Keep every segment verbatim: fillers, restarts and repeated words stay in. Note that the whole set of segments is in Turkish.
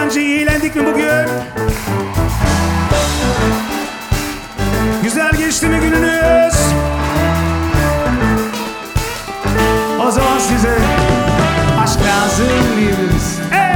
Sence iyi eğlendik mi bugün? Güzel geçti mi gününüz? O zaman size aşk lazım diyoruz. Hey!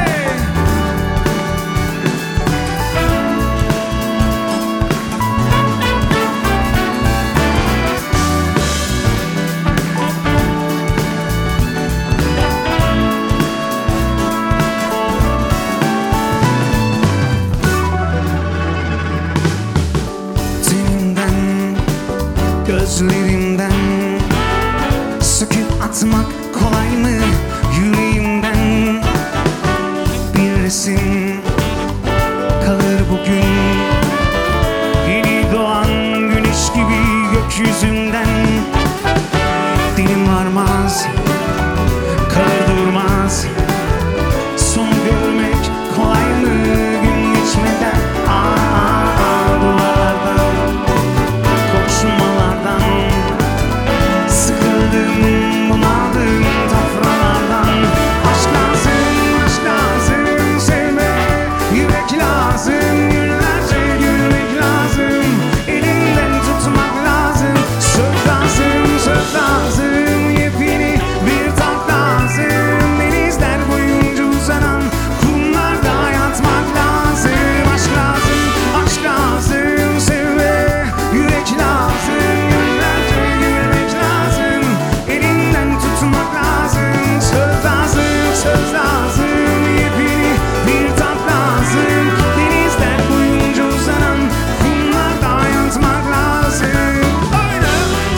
Gözlerimden söküp atmak kolay mı? Yüreğimden bir resim kalır bugün. Yeni doğan güneş gibi gökyüzünden. Dilim varmaz, kalır durmaz. Son görmek kolay mı gün geçmeden? Aa, duvarlardan, koşmalardan sıkıldım, bunaldım tafralardan. Aşk lazım, aşk lazım, sevme yürek lazım. Günlerce gülmek lazım, elinden tutmak lazım. Söz lazım, söz lazım, yepyeni bir tat lazım. Denizler boyunca uzanan kumlarda yatmak lazım. Aşk lazım, aşk lazım, sevme yürek lazım. Günlerce gülmek lazım, elinden tutmak lazım. Söz lazım, söz lazım, yepyeni bir tat lazım. Denizler boyunca uzanan kumlarda yatmak lazım. Öyle.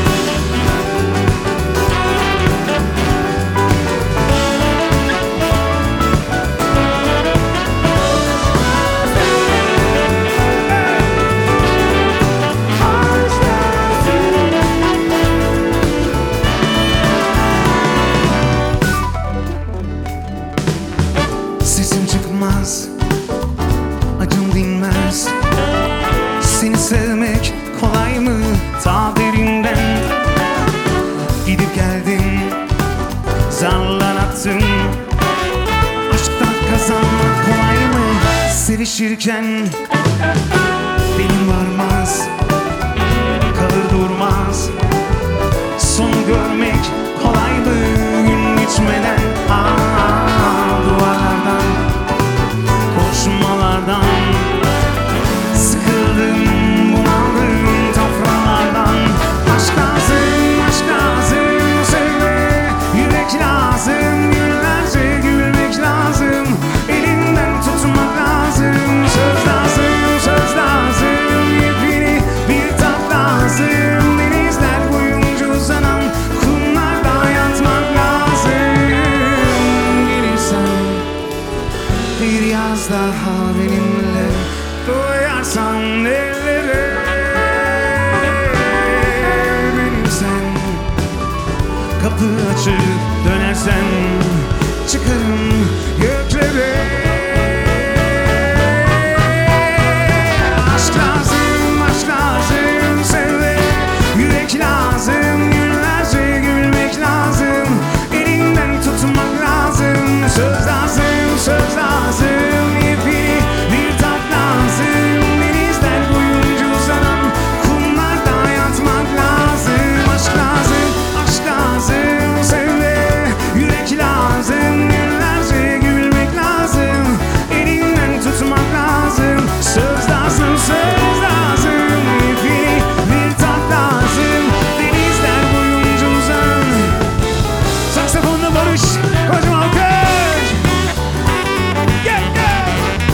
Sesim çıkmaz, acım dinmez. Seni sevmek kolay mı ta derinden? Gidip geldim, zarlar attım. Aşktan kazanmak kolay mı? Sevişirken dilim varmaz, kalır durmaz. Son görmek kolay mı gün geçmeden? Aa, duvarlardan, koşmalardan sıkıldım, bunaldım tafralardan. Aşk lazım, aşk lazım, sevme yürek lazım. Günlerce gülmek lazım, elinden tutmak lazım. Söz lazım, söz lazım, yepyeni bir tat lazım. Denizler boyunca uzanan kumlarda yatmak lazım. Gelirsen bir yaz daha benimle, koyarsan ellere. Benim sen, kapı açık dönersen çıkarım göklere. Aşk lazım, aşk lazım, sevme yürek lazım. Günlerce gülmek lazım, elinden tutmak lazım. Söz lazım, söz lazım, yepyeni bir tat lazım. Denizler boyunca uzanan kumlarda yatmak lazım. Aşk lazım, aşk lazım, sevme yürek lazım. Günlerce gülmek lazım, elinden tutmak lazım. Söz lazım, söz lazım, yepyeni bir tat lazım. Denizler boyunca uzanan. Saksafonla Barış, kocaman alkış. Yeah, yeah.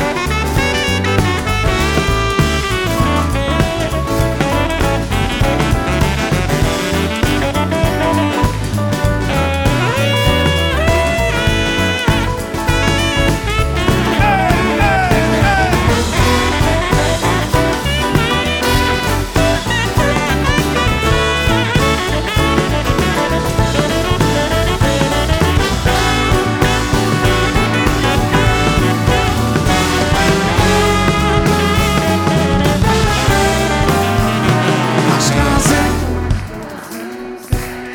Aşk lazım,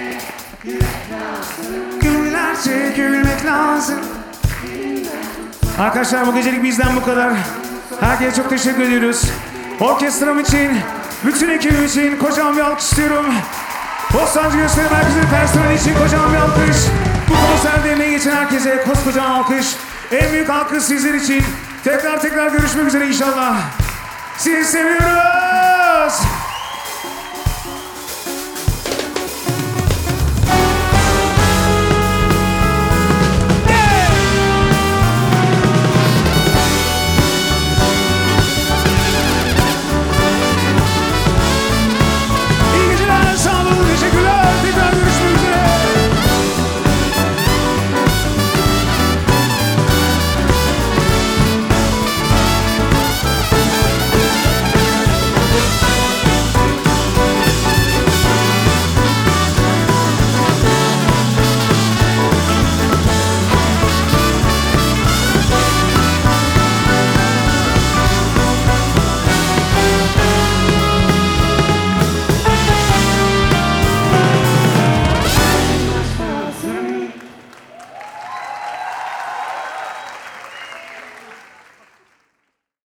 günlerce gülmek lazım. Arkadaşlar bu gecelik bizden bu kadar. Herkese çok teşekkür ediyoruz. Orkestram için, bütün ekibim için kocaman bir alkış istiyorum. Bostancı Gösteri Merkezi personeli için kocaman bir alkış. Bu konserde emeği geçen herkese koskocaman alkış. En büyük alkış sizler için. Tekrar tekrar görüşmek üzere inşallah. Sizi seviyoruz.